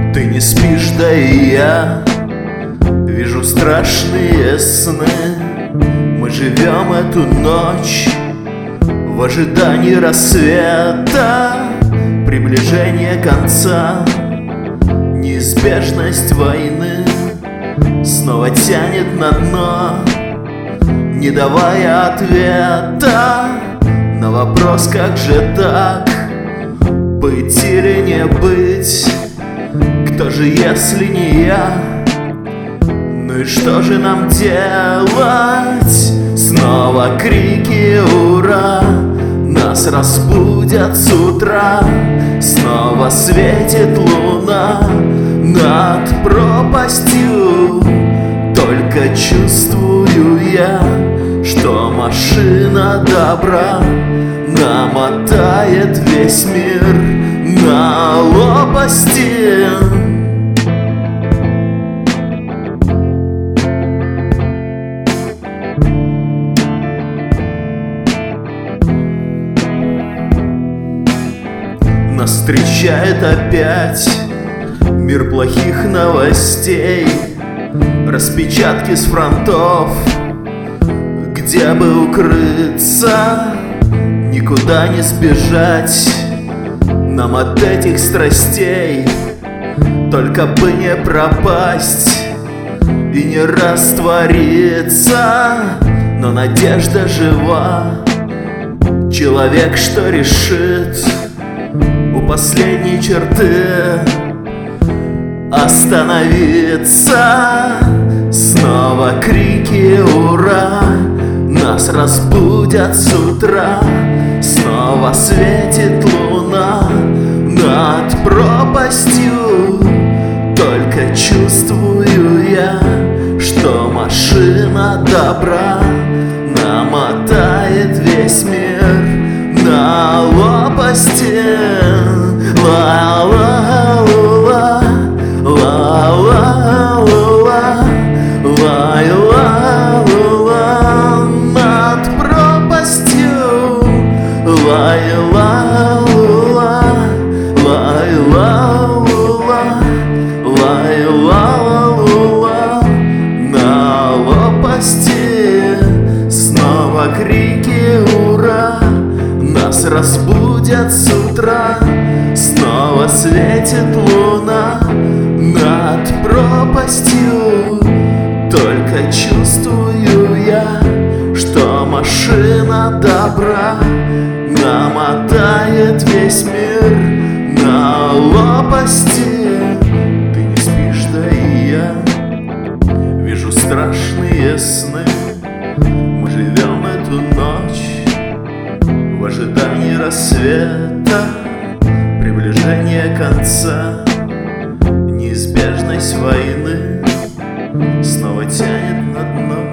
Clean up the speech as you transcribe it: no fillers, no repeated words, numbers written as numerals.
Ты не спишь, да и я вижу страшные сны. Мы живем эту ночь в ожидании рассвета, приближения конца. Неизбежность войны снова тянет на дно, не давая ответа на вопрос, как же так, быть или не быть. Кто же, если не я? Ну и что же нам делать? Снова крики «Ура!» Нас разбудят с утра. Снова светит луна над пропастью. Только чувствую я, что машина добра намотает весь мир на лопасти. Нас встречает опять мир плохих новостей, распечатки с фронтов, где бы укрыться, никуда не сбежать нам от этих страстей, только бы не пропасть и не раствориться. Но надежда жива, человек, что решит у последней черты остановиться. Снова крики «Ура!» Нас разбудят с утра. Снова светит луна над пропастью. Только чувствую я, что машина добра намотает весь мир на лопасти. Ла-ла-ла-ла, ла-ла-ла-ла, ла-ла-ла-ла, над пропастью. Ла-ла-ла-ла, ла-ла-ла-ла, ла-ла-ла-ла, на лопасти. Снова крики «Ура!» Нас разбудят с утра. Снова светит луна над пропастью. Только чувствую я, что машина добра намотает весь мир на лопасти. Ты не спишь, да и я вижу страшные сны. Мы живем эту ночь в ожидании рассвета, приближения конца. Неизбежность войны снова тянет на дно.